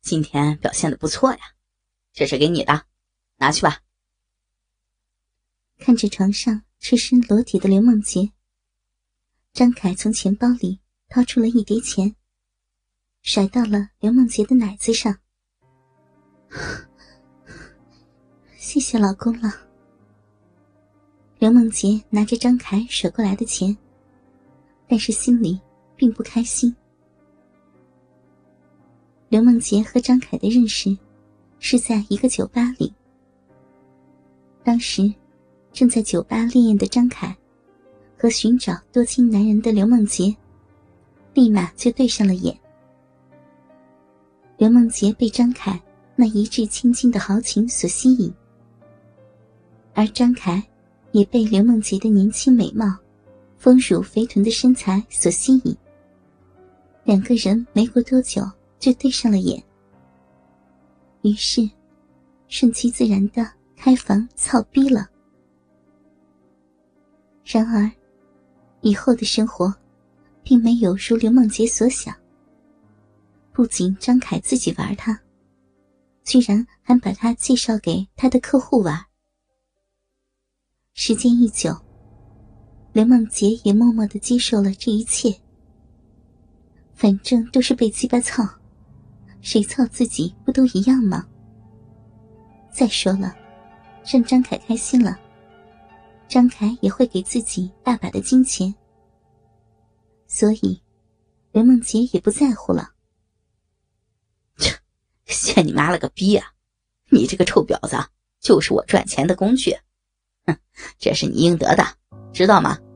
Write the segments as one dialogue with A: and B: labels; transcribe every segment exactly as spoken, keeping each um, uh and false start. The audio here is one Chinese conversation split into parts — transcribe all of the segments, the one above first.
A: 今天表现得不错呀，这是给你的，拿去吧。
B: 看着床上赤身裸体的刘梦洁，张凯从钱包里掏出了一叠钱，甩到了刘梦洁的奶子上。谢谢老公了。刘梦洁拿着张凯甩过来的钱，但是心里并不开心。刘梦洁和张凯的认识是在一个酒吧里，当时正在酒吧烈焰的张凯和寻找多情男人的刘梦洁立马就对上了眼。刘梦洁被张凯那一掷千金的豪情所吸引，而张凯也被刘梦洁的年轻美貌、丰乳肥臀的身材所吸引，两个人没过多久就对上了眼，于是顺其自然地开房操逼了。然而以后的生活并没有如刘梦洁所想，不仅张凯自己玩他，居然还把他介绍给他的客户玩。时间一久，刘梦洁也默默地接受了这一切。反正都是被鸡巴操，谁操自己不都一样吗？再说了，让张凯开心了，张凯也会给自己大把的金钱，所以刘梦洁也不在乎了。
A: 切，限你妈了个逼啊！你这个臭婊子就是我赚钱的工具，哼，这是你应得的，知道吗？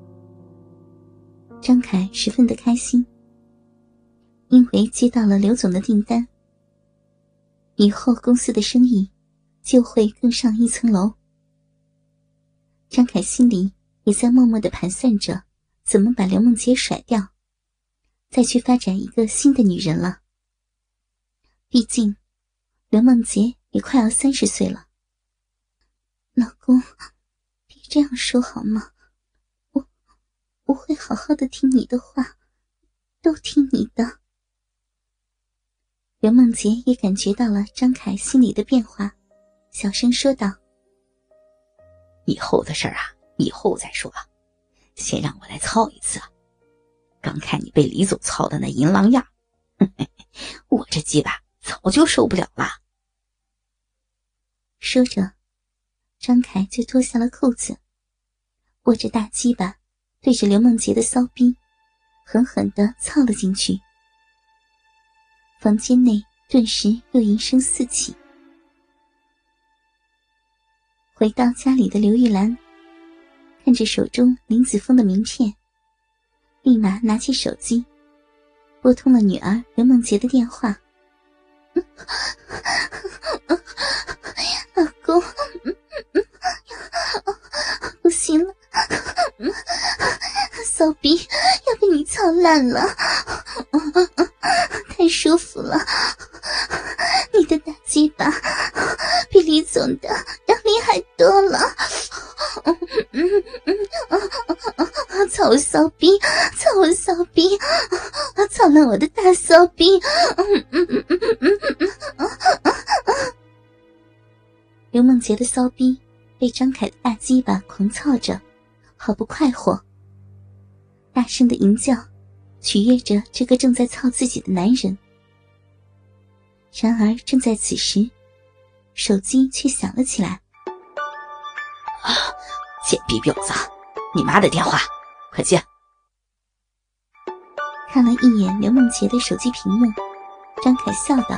B: 张凯十分的开心，因为接到了刘总的订单，以后公司的生意就会更上一层楼。张凯心里也在默默地盘算着怎么把刘梦洁甩掉，再去发展一个新的女人了。毕竟刘梦洁也快要三十岁了。老公，别这样说好吗？我我会好好的听你的话，都听你的。刘梦洁也感觉到了张凯心里的变化，小声说道：
A: 以后的事儿啊，以后再说，先让我来操一次。刚看你被李总操的那淫狼样，我这鸡巴早就受不了了。
B: 说着，张凯就脱下了裤子，握着大鸡巴对着刘梦洁的骚逼狠狠地操了进去。房间内顿时又淫声四起。回到家里的刘玉兰看着手中林子峰的名片，立马拿起手机拨通了女儿刘梦洁的电话。老公，不行了，骚逼要被你操烂了，太舒服了，你的大鸡巴比李总的要厉害多了。操我骚逼，操我骚逼，操烂我的大骚逼。刘梦洁的骚逼被张凯的大鸡巴狂操着，好不快活，大声的淫叫取悦着这个正在操自己的男人。然而正在此时，手机却响了起来。
A: 啊，贱逼婊子，你妈的电话，快接。
B: 看了一眼刘梦洁的手机屏幕，张凯笑道：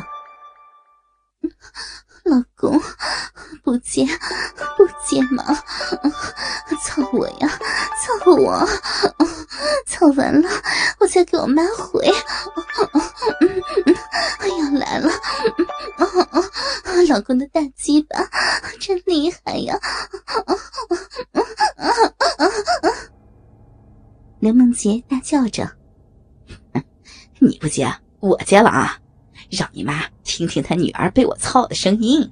B: 老公，不接不接嘛，操我呀，操我，操完了我再给我妈回。要来了，老公的大鸡巴真厉害呀。刘梦洁大叫着：
A: 你不接我接了啊，让你妈听听她女儿被我操的声音。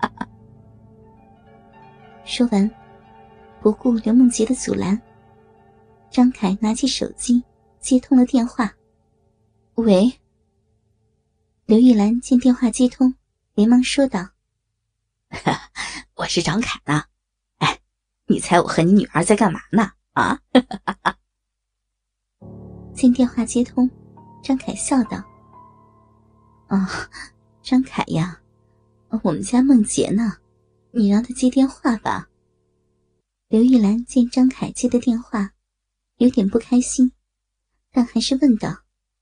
B: 说完，不顾刘梦洁的阻拦，张凯拿起手机接通了电话。
A: 喂，
B: 刘玉兰见电话接通，连忙说道：
A: 我是张凯呢。哎，你猜我和你女儿在干嘛呢？啊？
B: 见电话接通，张凯笑道：
A: 哦，张凯呀，我们家梦洁呢，你让她接电话吧。
B: 刘玉兰见张凯接的电话，有点不开心，但还是问道：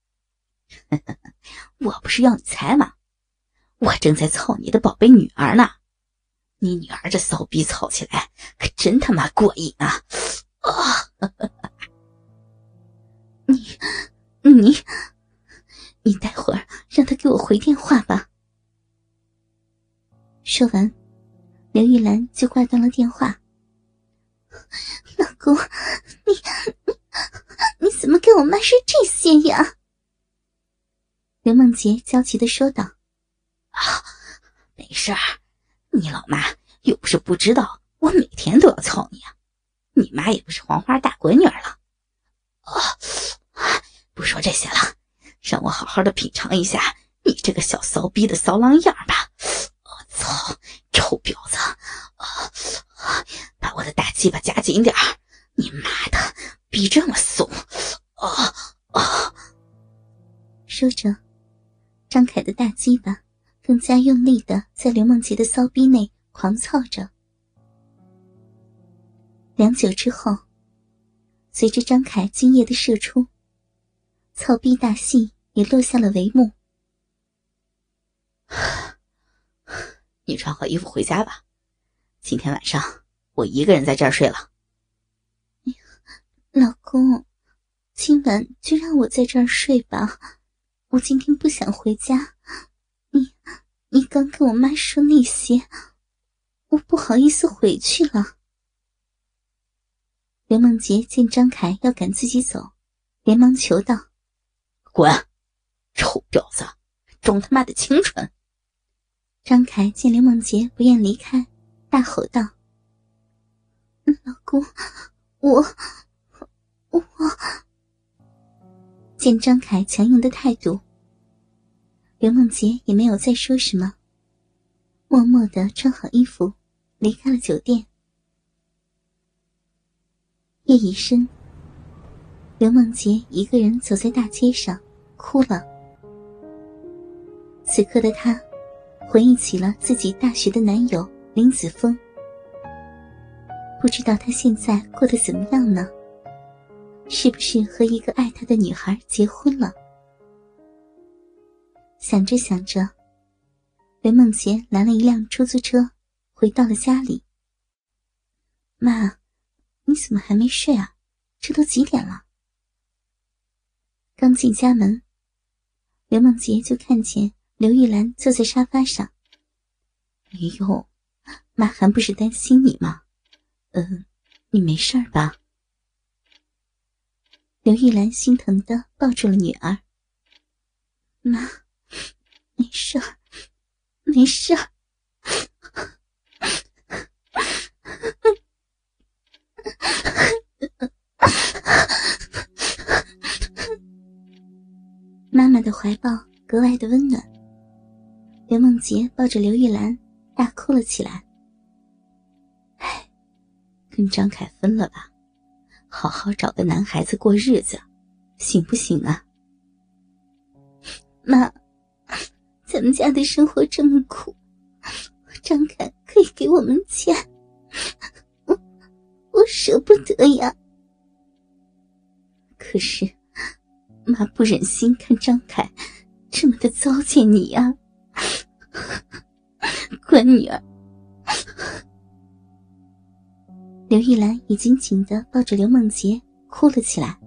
A: 我不是要你猜吗？我正在操你的宝贝女儿呢。你女儿这骚逼操起来可真他妈过瘾啊！啊！
B: 你你你待会儿让她给我回电话吧。说完，刘玉兰就挂断了电话。老公，你你你怎么给我妈说这些呀？刘梦洁焦急地说道：
A: 啊，没事儿，你老妈又不是不知道我每天都要操你啊，你妈也不是黄花大闺女了。啊，不说这些了，让我好好的品尝一下你这个小骚逼的骚浪样吧。我操，臭婊子！啊，把我的大鸡巴夹紧点儿，你妈的，逼这么松！啊啊！
B: 说着，张凯的大鸡巴更加用力地在刘梦洁的骚逼内狂操着。良久之后，随着张凯精液的射出，操逼大戏也落下了帷幕。
A: 你穿好衣服回家吧，今天晚上我一个人在这儿睡了。
B: 老公，今晚就让我在这儿睡吧，我今天不想回家。你你刚跟我妈说那些，我不好意思回去了。刘梦洁见张凯要赶自己走，连忙求道：
A: 滚，臭婊子，装他妈的清纯！
B: 张凯见刘梦洁不愿离开，大吼道：老公，我我见张凯强硬的态度，刘梦洁也没有再说什么，默默地穿好衣服离开了酒店。夜已深，刘梦洁一个人走在大街上哭了。此刻的她回忆起了自己大学的男友林子峰，不知道他现在过得怎么样呢？是不是和一个爱他的女孩结婚了？想着想着，刘梦洁拦了一辆出租车，回到了家里。妈，你怎么还没睡啊？这都几点了？刚进家门，刘梦洁就看见刘玉兰坐在沙发上。
A: 哎呦，妈还不是担心你吗？嗯、呃，你没事吧？
B: 刘玉兰心疼地抱住了女儿。妈，没事儿，没事儿。妈妈的怀抱格外的温暖，刘梦洁抱着刘玉兰大哭了起来。
A: 唉，跟张凯分了吧，好好找个男孩子过日子，行不行啊？
B: 妈，咱们家的生活这么苦，张凯可以给我们钱，我我舍不得呀。
A: 可是妈不忍心看张凯这么的糟践你呀、啊，乖女儿。
B: 刘玉兰已经紧地抱着刘梦洁哭了起来。